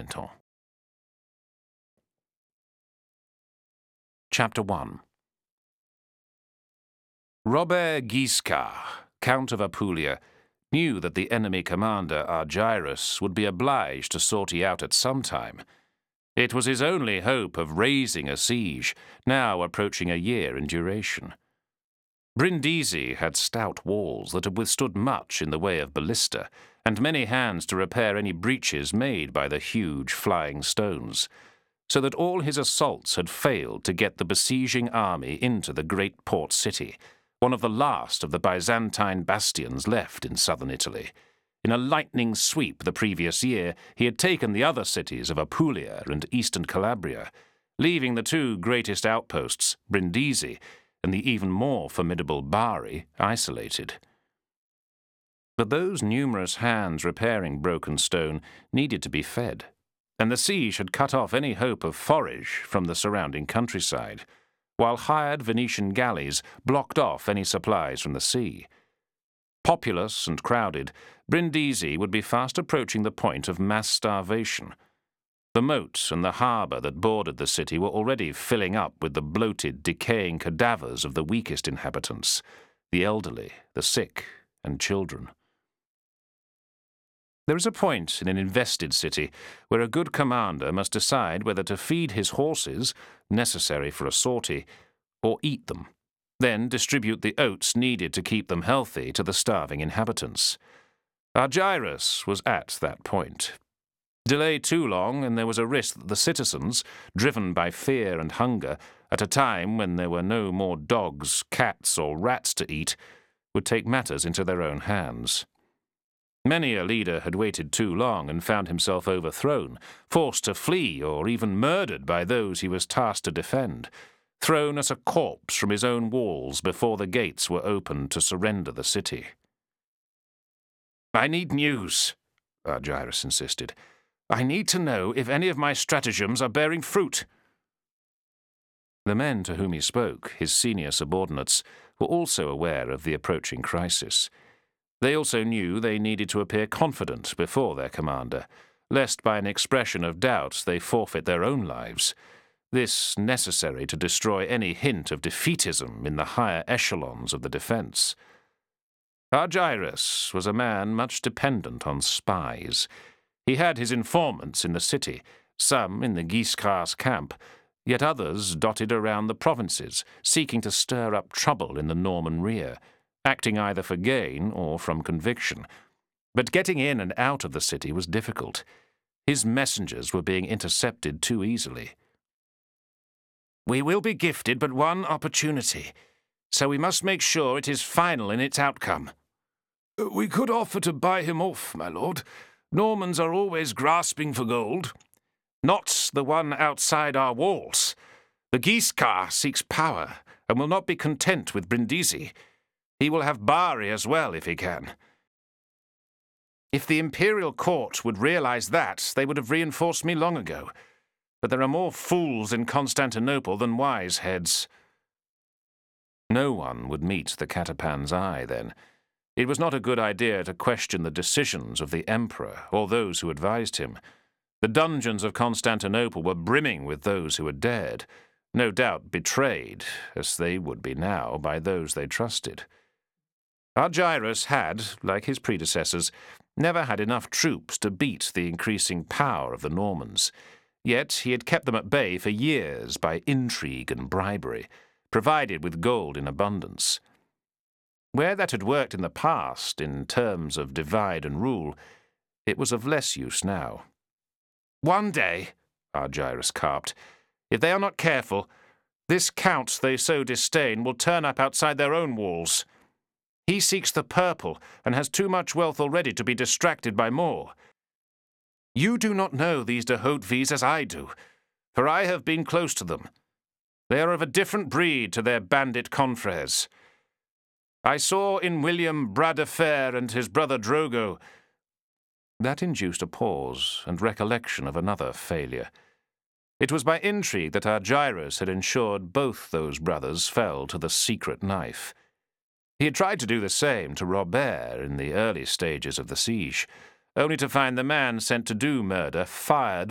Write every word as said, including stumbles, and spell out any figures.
Chapter one. Robert Guiscard, Count of Apulia, knew that the enemy commander Argyrus would be obliged to sortie out at some time. It was his only hope of raising a siege, now approaching a year in duration. Brindisi had stout walls that had withstood much in the way of ballista, and many hands to repair any breaches made by the huge flying stones, so that all his assaults had failed to get the besieging army into the great port city, one of the last of the Byzantine bastions left in southern Italy. In a lightning sweep the previous year, he had taken the other cities of Apulia and eastern Calabria, leaving the two greatest outposts, Brindisi and the even more formidable Bari, isolated. But those numerous hands repairing broken stone needed to be fed, and the siege had cut off any hope of forage from the surrounding countryside, while hired Venetian galleys blocked off any supplies from the sea. Populous and crowded, Brindisi would be fast approaching the point of mass starvation. The moat and the harbour that bordered the city were already filling up with the bloated, decaying cadavers of the weakest inhabitants, the elderly, the sick, and children. There is a point in an invested city where a good commander must decide whether to feed his horses, necessary for a sortie, or eat them, then distribute the oats needed to keep them healthy to the starving inhabitants. Argyrus was at that point. Delay too long, and there was a risk that the citizens, driven by fear and hunger, at a time when there were no more dogs, cats, or rats to eat, would take matters into their own hands. Many a leader had waited too long and found himself overthrown, forced to flee or even murdered by those he was tasked to defend, thrown as a corpse from his own walls before the gates were opened to surrender the city. "I need news," Argyrus insisted. "I need to know if any of my stratagems are bearing fruit." The men to whom he spoke, his senior subordinates, were also aware of the approaching crisis. They also knew they needed to appear confident before their commander, lest by an expression of doubt they forfeit their own lives, this necessary to destroy any hint of defeatism in the higher echelons of the defence. Argyrus was a man much dependent on spies. He had his informants in the city, some in the Guiscard's camp, yet others dotted around the provinces, seeking to stir up trouble in the Norman rear, acting either for gain or from conviction. But getting in and out of the city was difficult. His messengers were being intercepted too easily. "We will be gifted but one opportunity, so we must make sure it is final in its outcome." "We could offer to buy him off, my lord. Normans are always grasping for gold." "Not the one outside our walls. The Guiscard seeks power and will not be content with Brindisi. He will have Bari as well if he can. If the imperial court would realize that, they would have reinforced me long ago. But there are more fools in Constantinople than wise heads." No one would meet the Catapan's eye, then. It was not a good idea to question the decisions of the emperor or those who advised him. The dungeons of Constantinople were brimming with those who had dared, no doubt betrayed, as they would be now, by those they trusted. Argyrus had, like his predecessors, never had enough troops to beat the increasing power of the Normans. Yet he had kept them at bay for years by intrigue and bribery, provided with gold in abundance. Where that had worked in the past, in terms of divide and rule, it was of less use now. "One day," Argyrus carped, "if they are not careful, this count they so disdain will turn up outside their own walls. He seeks the purple and has too much wealth already to be distracted by more. You do not know these de Hautevilles as I do, for I have been close to them. They are of a different breed to their bandit confreres. I saw in William Bras de Fer and his brother Drogo." That induced a pause and recollection of another failure. It was by intrigue that Argyrus had ensured both those brothers fell to the secret knife. He had tried to do the same to Robert in the early stages of the siege, only to find the man sent to do murder fired